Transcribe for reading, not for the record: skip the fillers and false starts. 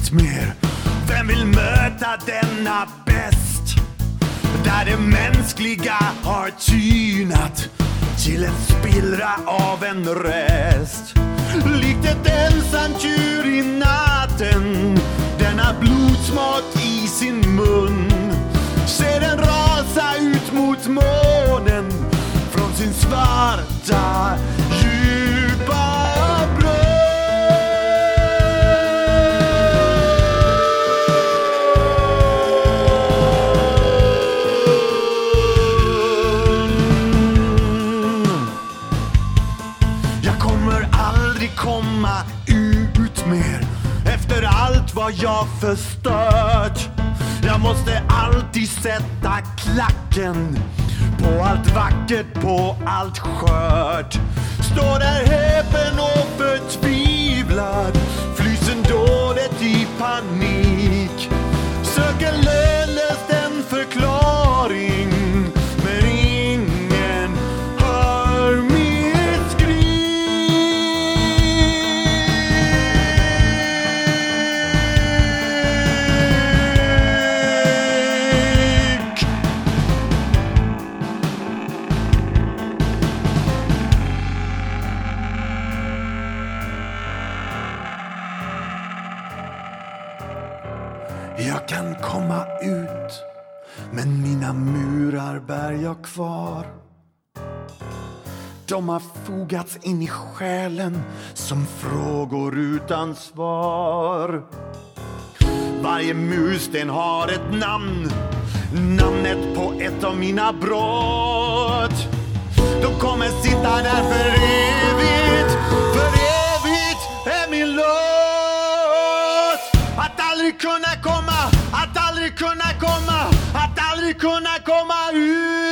ut mer. Vem vill möta denna bäst? Där det mänskliga har tynat till ett spillra av en rest. Likt ett ensamt djur i natten, denna blodsmak i sin mun, ser den rasa ut mot månen från sin svarta djupa brunn. Jag kommer aldrig komma ut mer efter allt vad jag förstört. Jag måste alltid sätta klacken på allt vackert, på allt skört. Står där häpen och förtvivlad, flysen dådet i panik. Söker lönlöst en förklaring, men ingen hör mitt skrik. Jag kan komma ut, men mina murar bär jag kvar. De har fogats in i själen som frågor utan svar. Varje mursten har ett namn, namnet på ett av mina brott. De kommer sitta där för evigt är min låt. Att aldrig kunna komma, att aldrig kunna komma, att aldrig kunna komma ut.